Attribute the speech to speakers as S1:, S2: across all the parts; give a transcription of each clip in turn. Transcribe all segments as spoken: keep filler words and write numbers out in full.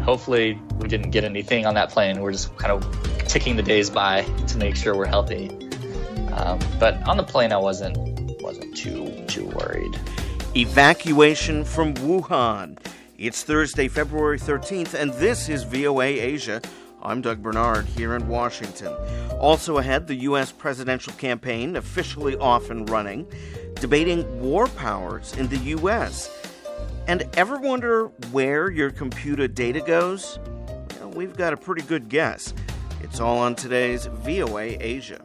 S1: hopefully we didn't get anything on that plane. We're just kind of ticking the days by to make sure we're healthy. Um, but on the plane, I wasn't wasn't too too worried.
S2: Evacuation from Wuhan. It's Thursday, February thirteenth, and this is V O A Asia. I'm Doug Bernard here in Washington. Also ahead, the U S presidential campaign officially off and running, debating war powers in the U S. And ever wonder where your computer data goes? Well, we've got a pretty good guess. It's all on today's V O A Asia.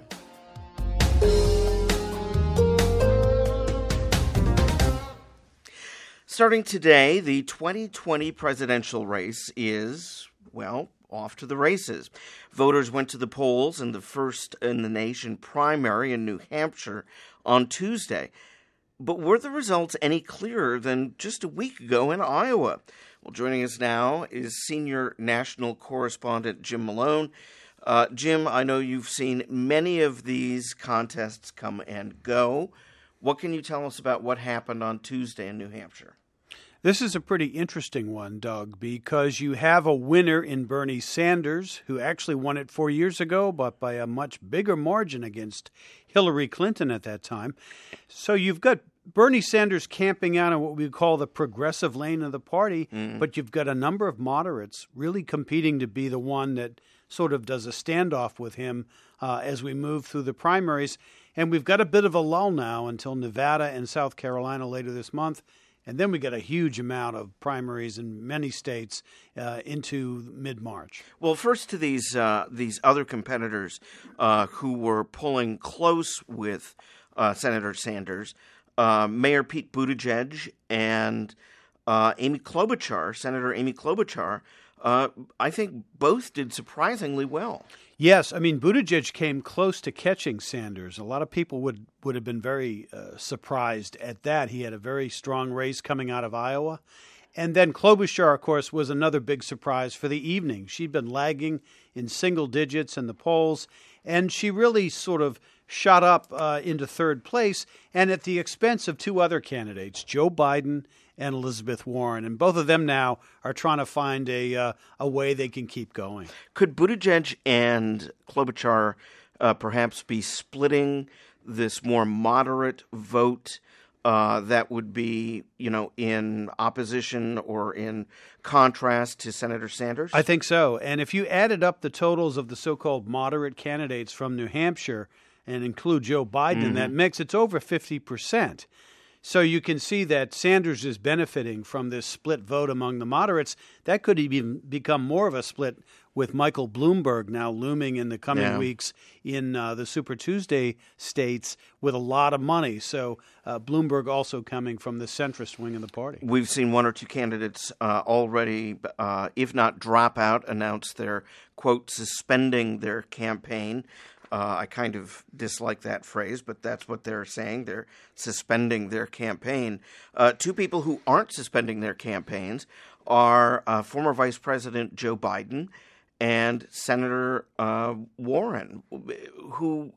S2: Starting today, the twenty twenty presidential race is, well, off to the races. Voters went to the polls in the first in the nation primary in New Hampshire on Tuesday. But were the results any clearer than just a week ago in Iowa? Well, joining us now is senior national correspondent Jim Malone. Uh, Jim, I know you've seen many of these contests come and go. What can you tell us about what happened on Tuesday in New Hampshire?
S3: This is a pretty interesting one, Doug, because you have a winner in Bernie Sanders, who actually won it four years ago, but by a much bigger margin against Hillary Clinton at that time. So you've got Bernie Sanders camping out in what we call the progressive lane of the party, mm. but you've got a number of moderates really competing to be the one that sort of does a standoff with him uh, as we move through the primaries. And we've got a bit of a lull now until Nevada and South Carolina later this month. And then we get a huge amount of primaries in many states uh, into mid-March.
S2: Well, first to these uh, these other competitors uh, who were pulling close with uh, Senator Sanders, uh, Mayor Pete Buttigieg and uh, Amy Klobuchar, Senator Amy Klobuchar, uh, I think both did surprisingly well.
S3: Yes, I mean, Buttigieg came close to catching Sanders. A lot of people would, would have been very uh, surprised at that. He had a very strong race coming out of Iowa. And then Klobuchar, of course, was another big surprise for the evening. She'd been lagging in single digits in the polls, and she really sort of shot up uh, into third place, and at the expense of two other candidates, Joe Biden and Elizabeth Warren. And both of them now are trying to find a uh, a way they can keep going.
S2: Could Buttigieg and Klobuchar uh, perhaps be splitting this more moderate vote uh, that would be, you know, in opposition or in contrast to Senator Sanders?
S3: I think so. And if you added up the totals of the so-called moderate candidates from New Hampshire and include Joe Biden mm-hmm. in that mix, it's over fifty percent. So you can see that Sanders is benefiting from this split vote among the moderates. That could even become more of a split with Michael Bloomberg now looming in the coming yeah. weeks in uh, the Super Tuesday states with a lot of money. So uh, Bloomberg also coming from the centrist wing of the party.
S2: We've seen one or two candidates uh, already, uh, if not drop out, announce they're, quote, suspending their campaign. Uh, I kind of dislike that phrase, but that's what they're saying. They're suspending their campaign. Uh, two people who aren't suspending their campaigns are uh, former Vice President Joe Biden and Senator uh, Warren, who,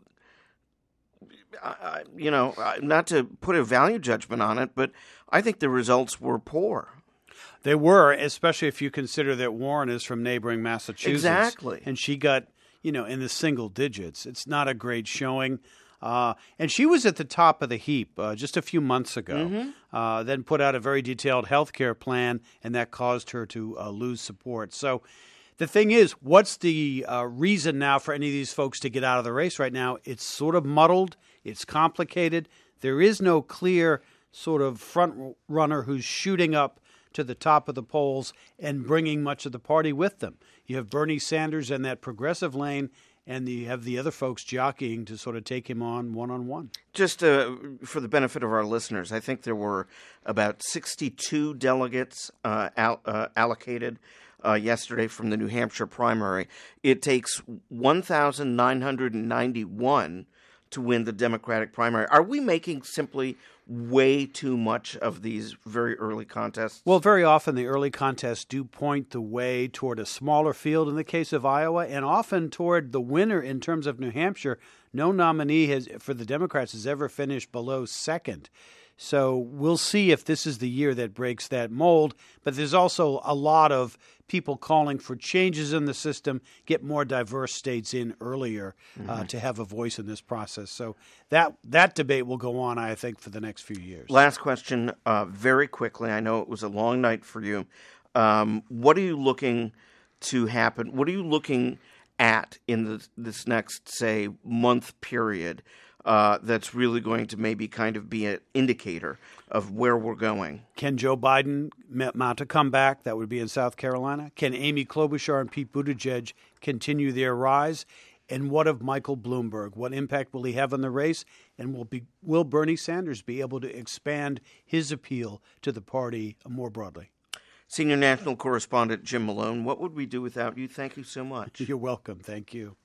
S2: uh, you know, not to put a value judgment on it, but I think the results were poor.
S3: They were, especially if you consider that Warren is from neighboring Massachusetts.
S2: Exactly.
S3: And she got, you know, in the single digits. It's not a great showing. Uh, and she was at the top of the heap uh, just a few months ago, mm-hmm. uh, then put out a very detailed health care plan, and that caused her to uh, lose support. So the thing is, what's the uh, reason now for any of these folks to get out of the race right now? It's sort of muddled. It's complicated. There is no clear sort of front runner who's shooting up to the top of the polls and bringing much of the party with them. You have Bernie Sanders in that progressive lane, and you have the other folks jockeying to sort of take him on one-on-one.
S2: Just uh, for the benefit of our listeners, I think there were about sixty-two delegates uh, al- uh, allocated uh, yesterday from the New Hampshire primary. It takes one thousand nine hundred ninety-one to win the Democratic primary. Are we making simply way too much of these very early contests?
S3: Well, very often the early contests do point the way toward a smaller field in the case of Iowa, and often toward the winner in terms of New Hampshire. No nominee has for the Democrats has ever finished below second. So we'll see if this is the year that breaks that mold. But there's also a lot of people calling for changes in the system, get more diverse states in earlier mm-hmm. uh, to have a voice in this process. So that that debate will go on, I think, for the next few years.
S2: Last question, uh, very quickly. I know it was a long night for you. Um, what are you looking to happen? What are you looking at in the, this next, say, month period uh, that's really going to maybe kind of be an indicator of where we're going?
S3: Can Joe Biden mount a comeback? That would be in South Carolina. Can Amy Klobuchar and Pete Buttigieg continue their rise? And what of Michael Bloomberg? What impact will he have on the race? And will be will Bernie Sanders be able to expand his appeal to the party more broadly?
S2: Senior National Correspondent Jim Malone, what would we do without you? Thank you so much.
S3: You're welcome. Thank you.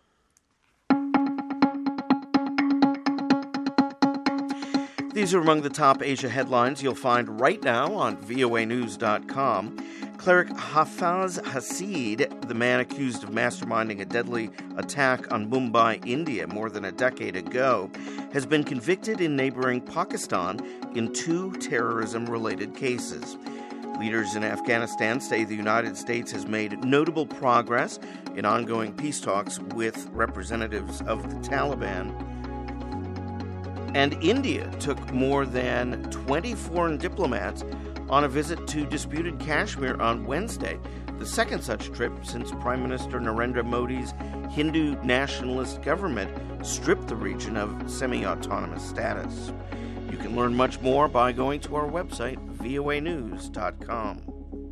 S2: These are among the top Asia headlines you'll find right now on V O A news dot com. Cleric Hafez Hasid, the man accused of masterminding a deadly attack on Mumbai, India, more than a decade ago, has been convicted in neighboring Pakistan in two terrorism-related cases. Leaders in Afghanistan say the United States has made notable progress in ongoing peace talks with representatives of the Taliban. And India took more than twenty foreign diplomats on a visit to disputed Kashmir on Wednesday, the second such trip since Prime Minister Narendra Modi's Hindu nationalist government stripped the region of semi-autonomous status. You can learn much more by going to our website, V O A news dot com.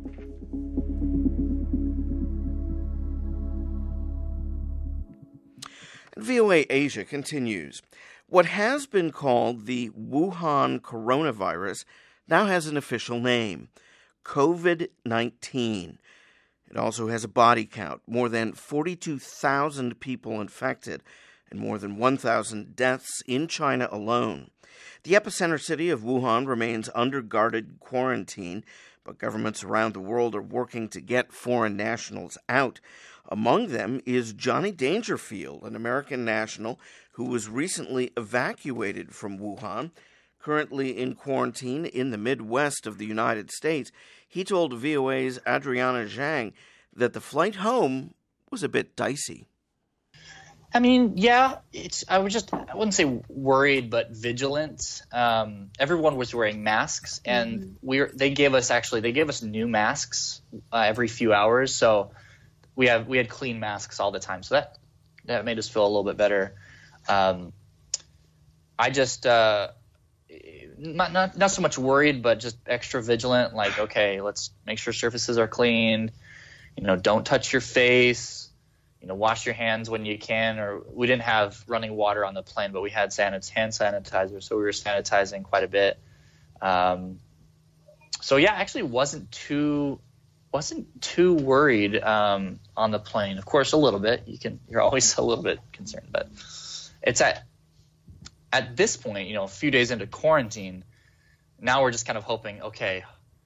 S2: V O A Asia continues. What has been called the Wuhan coronavirus now has an official name, COVID nineteen. It also has a body count, more than forty-two thousand people infected, and more than one thousand deaths in China alone. The epicenter city of Wuhan remains under guarded quarantine, but governments around the world are working to get foreign nationals out. Among them is Johnny Dangerfield, an American national who was recently evacuated from Wuhan, currently in quarantine in the Midwest of the United States. He told V O A's Adriana Zhang that the flight home was a bit dicey.
S1: I mean, yeah, it's. I was just, I wouldn't say worried, but vigilant. Um, everyone was wearing masks, and mm-hmm. we were, they gave us actually they gave us new masks uh, every few hours, so we have we had clean masks all the time. So that that made us feel a little bit better. Um, I just uh, not not not so much worried, but just extra vigilant. Like, okay, let's make sure surfaces are clean. You know, don't touch your face. You know, wash your hands when you can. Or we didn't have running water on the plane, but we had sanit- hand sanitizer, so we were sanitizing quite a bit. Um, so yeah, actually wasn't too wasn't too worried um, on the plane. Of course, a little bit. You can you're always a little bit concerned, but it's at at this point, you know, a few days into quarantine. Now we're just kind of hoping, okay.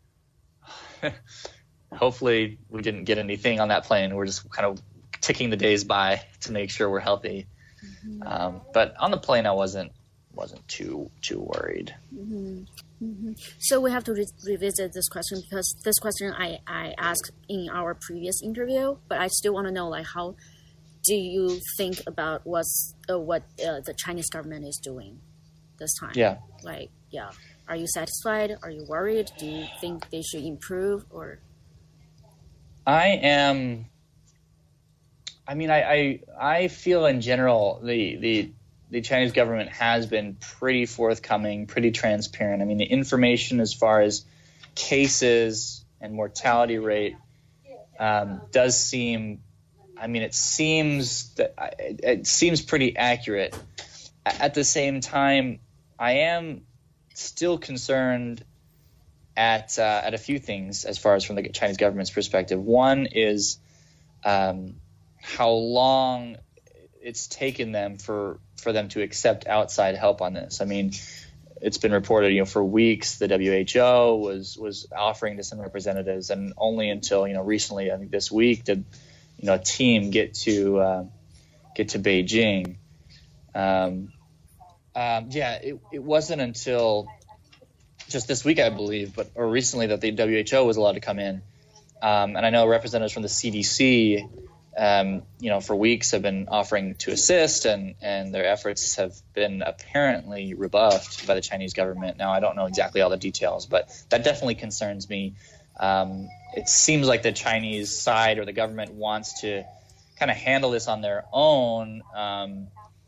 S1: Hopefully we didn't get anything on that plane. We're just kind of ticking the days by to make sure we're healthy. Mm-hmm. Um, but on the plane, I wasn't wasn't too too worried.
S4: Mm-hmm. Mm-hmm. So we have to re- revisit this question because this question I, I asked in our previous interview, but I still want to know, like, how do you think about what's uh, what uh, the Chinese government is doing this time?
S1: Yeah.
S4: Like, yeah. Are you satisfied? Are you worried? Do you think they should improve or?
S1: I am. I mean, I, I I feel in general the the the Chinese government has been pretty forthcoming, pretty transparent. I mean, the information as far as cases and mortality rate um, does seem. I mean, it seems that it, it seems pretty accurate. At the same time, I am still concerned at uh, at a few things as far as from the Chinese government's perspective. One is um, how long it's taken them for, for them to accept outside help on this. I mean, it's been reported, you know, for weeks the W H O was was offering to send representatives, and only until, you know, recently, I think this week, did, you know, a team get to uh, get to Beijing. Um, um, yeah, it, it wasn't until just this week, I believe, but or recently that the W H O was allowed to come in. Um, and I know representatives from the C D C, um, you know, for weeks have been offering to assist, and, and their efforts have been apparently rebuffed by the Chinese government. Now, I don't know exactly all the details, but that definitely concerns me. Um, it seems like the Chinese side or the government wants to kind of handle this on their own, um,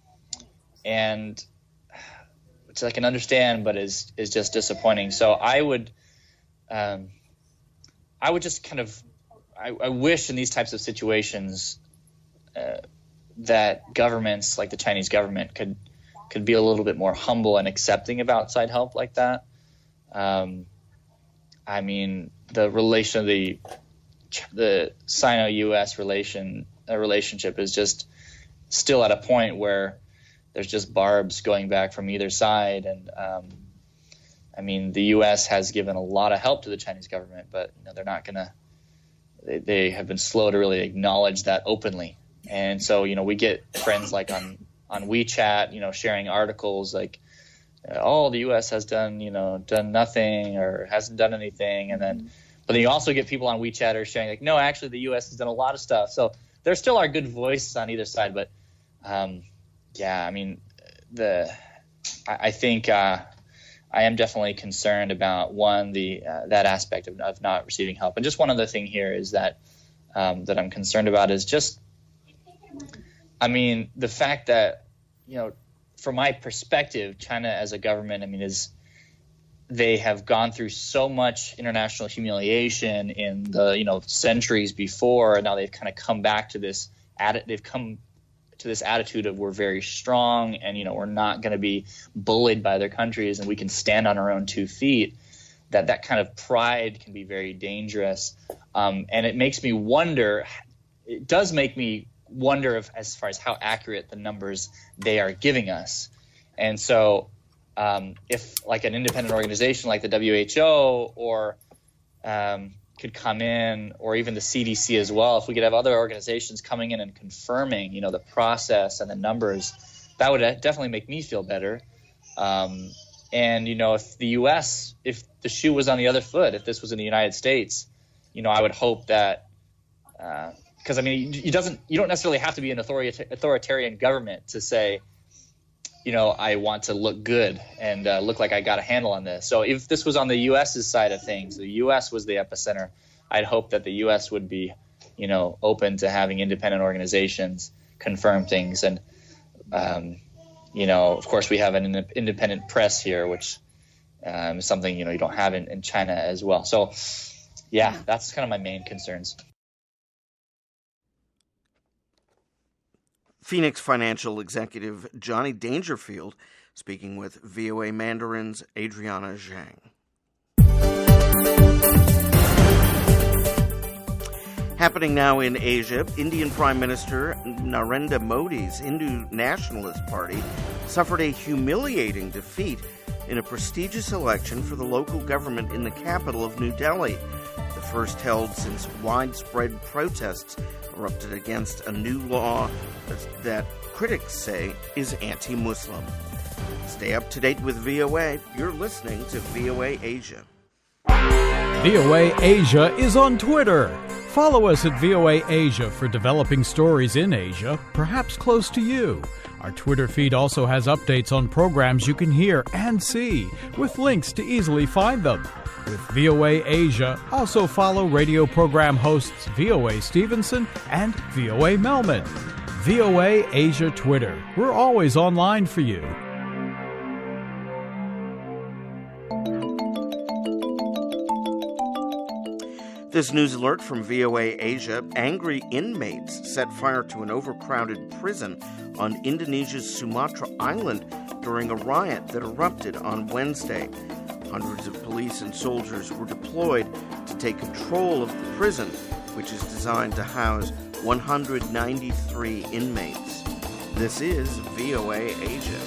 S1: and which I can understand, but is is just disappointing. So I would, um, I would just kind of, I, I wish in these types of situations uh, that governments like the Chinese government could could be a little bit more humble and accepting of outside help like that. Um, I mean, the relation of the the Sino-U S relation uh, relationship is just still at a point where there's just barbs going back from either side, and um, I mean, the U S has given a lot of help to the Chinese government, but you know, they're not gonna. They, they have been slow to really acknowledge that openly, and so you know, we get friends like on on WeChat, you know, sharing articles like, oh, the U S has done, you know, done nothing or hasn't done anything, and then, but then you also get people on WeChat are sharing like, no, actually, the U S has done a lot of stuff. So there still are good voices on either side, but. Um, Yeah, I mean, the I, I think uh, I am definitely concerned about one the uh, that aspect of, of not receiving help, and just one other thing here is that um, that I'm concerned about is just, I mean, the fact that you know, from my perspective, China as a government, I mean, is they have gone through so much international humiliation in the you know centuries before, and now they've kind of come back to this. They've come. to this attitude of we're very strong and, you know, we're not going to be bullied by other countries and we can stand on our own two feet, that that kind of pride can be very dangerous. Um, and it makes me wonder, it does make me wonder if, as far as how accurate the numbers they are giving us. And so um, if like an independent organization like the W H O or um, could come in, or even the C D C as well, if we could have other organizations coming in and confirming, you know, the process and the numbers, that would definitely make me feel better. Um, and, you know, if the U S, if the shoe was on the other foot, if this was in the United States, you know, I would hope that, because, uh, I mean, it doesn't, you don't necessarily have to be an authorita- authoritarian government to say, you know, I want to look good and uh, look like I got a handle on this. So if this was on the U S's side of things, the U S was the epicenter, I'd hope that the U S would be, you know, open to having independent organizations confirm things. And, um, you know, of course, we have an in- independent press here, which um, is something, you know, you don't have in, in China as well. So, yeah, that's kind of my main concerns.
S2: Phoenix Financial Executive Johnny Dangerfield speaking with V O A Mandarin's Adriana Zhang. Happening now in Asia, Indian Prime Minister Narendra Modi's Hindu Nationalist Party suffered a humiliating defeat in a prestigious election for the local government in the capital of New Delhi, the first held since widespread protests erupted against a new law that critics say is anti-Muslim. Stay up to date with V O A. You're listening to V O A Asia.
S5: V O A Asia is on Twitter. Follow us at V O A Asia for developing stories in Asia, perhaps close to you. Our Twitter feed also has updates on programs you can hear and see, with links to easily find them. With V O A Asia, also follow radio program hosts V O A Stevenson and V O A Melman. V O A Asia Twitter. We're always online for you.
S2: This news alert from V O A Asia. Angry inmates set fire to an overcrowded prison on Indonesia's Sumatra Island during a riot that erupted on Wednesday. Hundreds of police and soldiers were deployed to take control of the prison, which is designed to house one hundred ninety-three inmates. This is V O A Asia.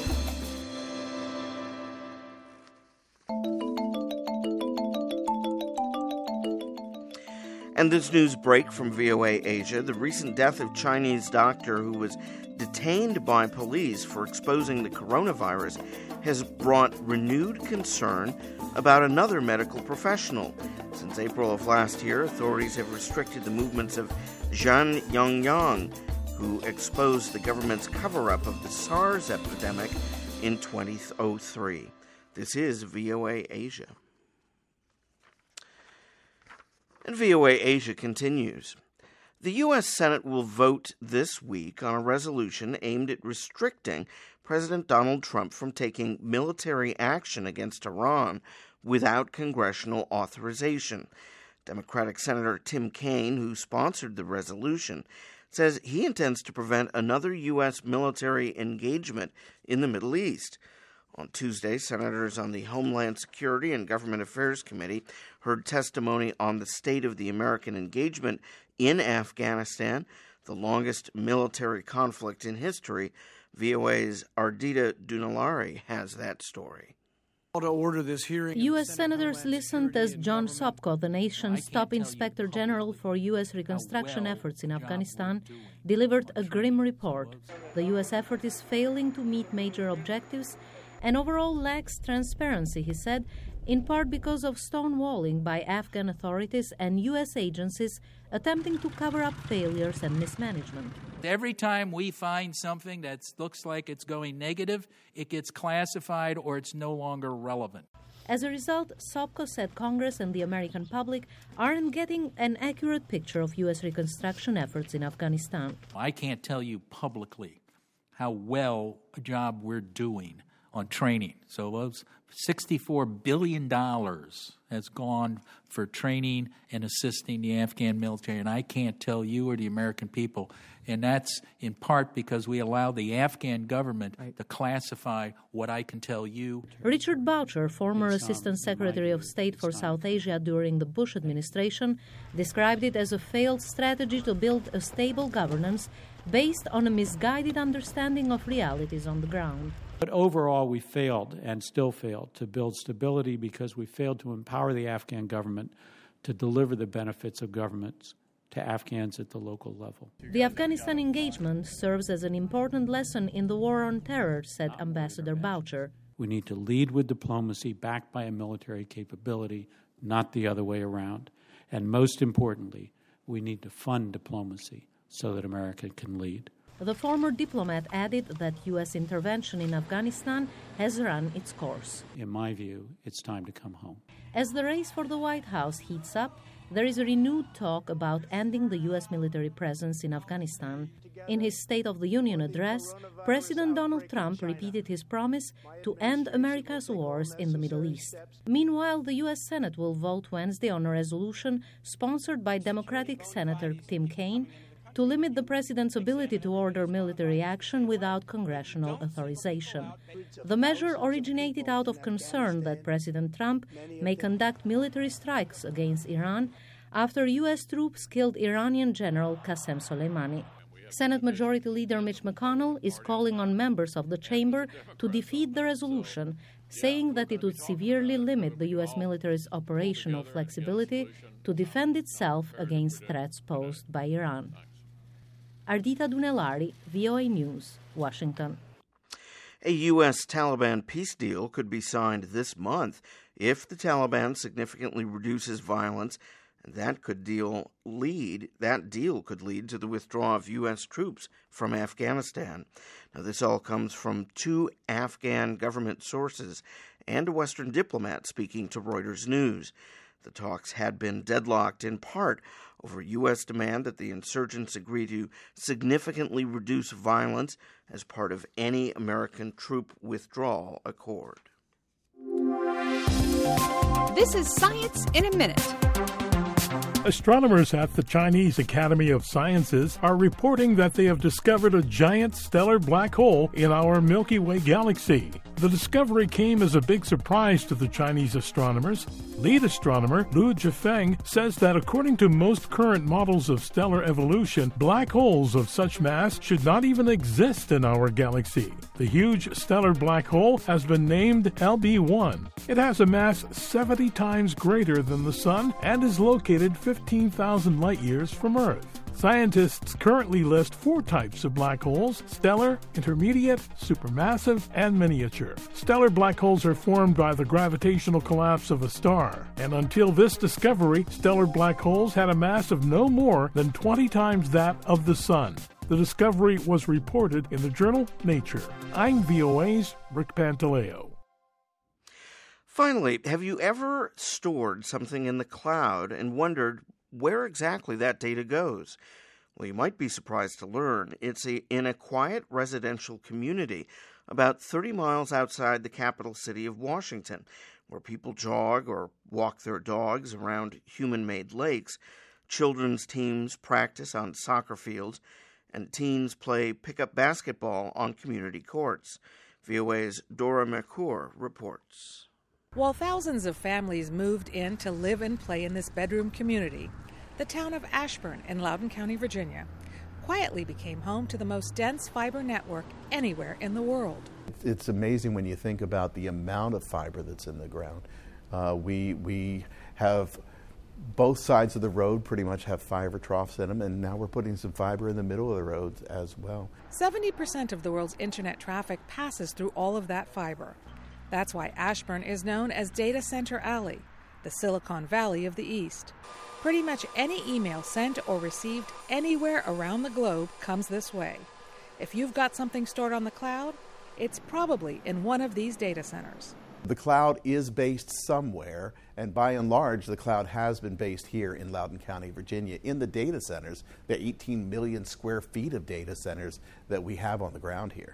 S2: And this news break from V O A Asia, the recent death of Chinese doctor who was detained by police for exposing the coronavirus has brought renewed concern about another medical professional. Since April of last year, authorities have restricted the movements of Zhan Yongyang, who exposed the government's cover-up of the SARS epidemic in two thousand three. This is V O A Asia. And V O A Asia continues. The U S Senate will vote this week on a resolution aimed at restricting President Donald Trump from taking military action against Iran without congressional authorization. Democratic Senator Tim Kaine, who sponsored the resolution, says he intends to prevent another U S military engagement in the Middle East. On Tuesday, senators on the Homeland Security and Government Affairs Committee heard testimony on the state of the American engagement in Afghanistan, the longest military conflict in history. V O A's Ardita Dunalari has that story.
S6: To order this hearing.
S7: U S senators listened as John Sopko, the nation's top inspector general for U S reconstruction efforts in Afghanistan, delivered a grim report. The U S effort is failing to meet major objectives and overall lacks transparency, he said, in part because of stonewalling by Afghan authorities and U S agencies attempting to cover up failures and mismanagement.
S8: Every time we find something that looks like it's going negative, it gets classified or it's no longer relevant.
S7: As a result, Sopko said Congress and the American public aren't getting an accurate picture of U S reconstruction efforts in Afghanistan.
S8: I can't tell you publicly how well a job we're doing on training. So those sixty-four billion dollars has gone for training and assisting the Afghan military, and I can't tell you or the American people. And that's in part because we allow the Afghan government to classify what I can tell you.
S7: Richard Boucher, former Assistant Secretary of State for South Asia during the Bush administration, described it as a failed strategy to build a stable governance based on a misguided understanding of realities on the ground.
S9: But overall, we failed and still failed to build stability because we failed to empower the Afghan government to deliver the benefits of governments to Afghans at the local level.
S7: The Afghanistan engagement serves as an important lesson in the war on terror, said Ambassador Boucher.
S9: We need to lead with diplomacy backed by a military capability, not the other way around. And most importantly, we need to fund diplomacy so that America can lead.
S7: The former diplomat added that U S intervention in Afghanistan has run its course.
S9: In my view, it's time to come home.
S7: As the race for the White House heats up, there is a renewed talk about ending the U S military presence in Afghanistan. In his State of the Union address, President Donald Trump repeated his promise to end America's wars in the Middle East. Meanwhile, the U S Senate will vote Wednesday on a resolution sponsored by Democratic Senator Tim Kaine to limit the president's ability to order military action without congressional authorization. The measure originated out of concern that President Trump may conduct military strikes against Iran after U S troops killed Iranian General Qasem Soleimani. Senate Majority Leader Mitch McConnell is calling on members of the chamber to defeat the resolution, saying that it would severely limit the U S military's operational flexibility to defend itself against threats posed by Iran. Ardita Dunelari, V O A News, Washington.
S2: A U S Taliban peace deal could be signed this month if the Taliban significantly reduces violence, and that could deal lead that deal could lead to the withdrawal of U S troops from Afghanistan. Now, this all comes from two Afghan government sources and a Western diplomat speaking to Reuters News. The talks had been deadlocked in part over U S demand that the insurgents agree to significantly reduce violence as part of any American troop withdrawal accord.
S10: This is Science in a Minute.
S11: Astronomers at the Chinese Academy of Sciences are reporting that they have discovered a giant stellar black hole in our Milky Way galaxy. The discovery came as a big surprise to the Chinese astronomers. Lead astronomer Lu Zhifeng says that according to most current models of stellar evolution, black holes of such mass should not even exist in our galaxy. The huge stellar black hole has been named L B one. It has a mass seventy times greater than the Sun and is located fifteen thousand light-years from Earth. Scientists currently list four types of black holes: stellar, intermediate, supermassive, and miniature. Stellar black holes are formed by the gravitational collapse of a star, and until this discovery, stellar black holes had a mass of no more than twenty times that of the Sun. The discovery was reported in the journal Nature. I'm V O A's Rick Pantaleo.
S2: Finally, have you ever stored something in the cloud and wondered where exactly that data goes? Well, you might be surprised to learn it's a, in a quiet residential community about thirty miles outside the capital city of Washington, where people jog or walk their dogs around human-made lakes, children's teams practice on soccer fields, and teens play pickup basketball on community courts. V O A's Dora Mercour reports.
S12: While thousands of families moved in to live and play in this bedroom community, the town of Ashburn in Loudoun County, Virginia, quietly became home to the most dense fiber network anywhere in the world.
S13: It's amazing when you think about the amount of fiber that's in the ground. Uh, we, we have both sides of the road pretty much have fiber troughs in them, and now we're putting some fiber in the middle of the roads as well.
S12: seventy percent of the world's internet traffic passes through all of that fiber. That's why Ashburn is known as Data Center Alley, the Silicon Valley of the East. Pretty much any email sent or received anywhere around the globe comes this way. If you've got something stored on the cloud, it's probably in one of these data centers.
S13: The cloud is based somewhere, and by and large, the cloud has been based here in Loudoun County, Virginia, in the data centers, the eighteen million square feet of data centers that we have on the ground here.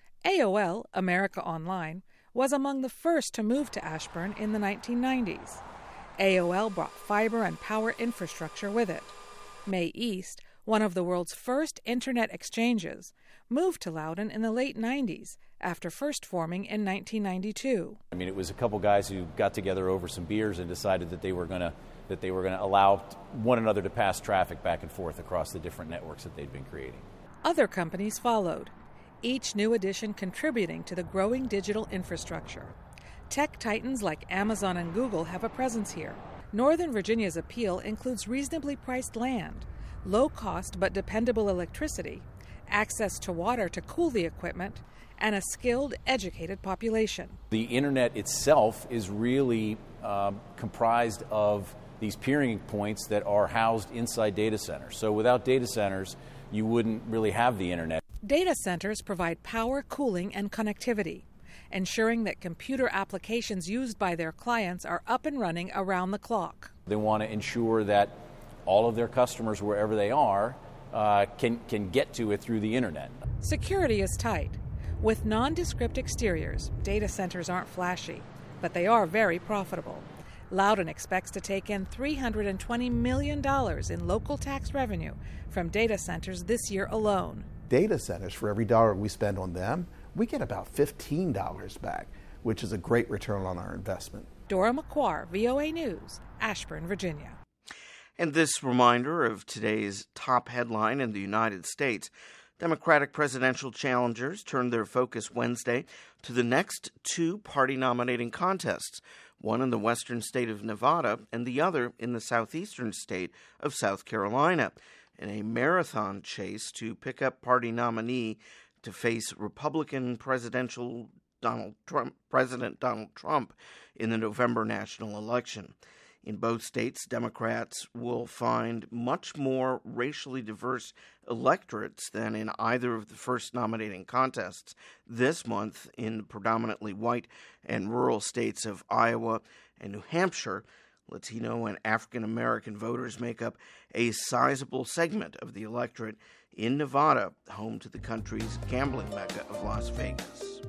S12: A O L, America Online, was among the first to move to Ashburn in the nineteen nineties. A O L brought fiber and power infrastructure with it. May East, one of the world's first internet exchanges, moved to Loudoun in the late nineties after first forming in nineteen ninety-two.
S14: I mean, it was a couple guys who got together over some beers and decided that they were going to that they were going to allow one another to pass traffic back and forth across the different networks that they'd been creating.
S12: Other companies followed, each new addition contributing to the growing digital infrastructure. Tech titans like Amazon and Google have a presence here. Northern Virginia's appeal includes reasonably priced land, low-cost but dependable electricity, access to water to cool the equipment, and a skilled, educated population.
S14: The internet itself is really uh, comprised of these peering points that are housed inside data centers. So without data centers, you wouldn't really have the internet.
S12: Data centers provide power, cooling, and connectivity, ensuring that computer applications used by their clients are up and running around the clock.
S14: They want to ensure that all of their customers, wherever they are, uh, can, can get to it through the internet.
S12: Security is tight. With nondescript exteriors, data centers aren't flashy, but they are very profitable. Loudoun expects to take in three hundred twenty million dollars in local tax revenue from data centers this year alone.
S13: Data centers, for every dollar we spend on them, we get about fifteen dollars back, which is a great return on our investment.
S12: Dora Mercour, V O A News, Ashburn, Virginia.
S2: And this reminder of today's top headline in the United States. Democratic presidential challengers turned their focus Wednesday to the next two party nominating contests, one in the western state of Nevada and the other in the southeastern state of South Carolina, in a marathon chase to pick up party nominee to face Republican presidential Donald Trump, President Donald Trump in the November national election. In both states, Democrats will find much more racially diverse electorates than in either of the first nominating contests this month in predominantly white and rural states of Iowa and New Hampshire. Latino and African American voters make up a sizable segment of the electorate in Nevada, home to the country's gambling mecca of Las Vegas.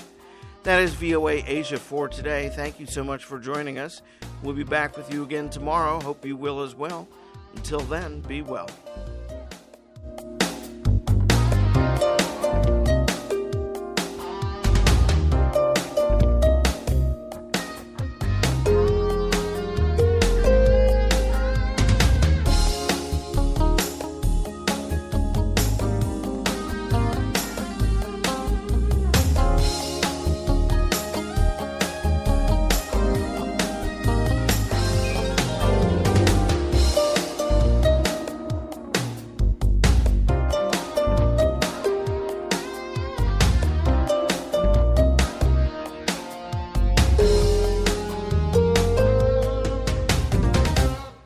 S2: That is V O A Asia for today. Thank you so much for joining us. We'll be back with you again tomorrow. Hope you will as well. Until then, be well.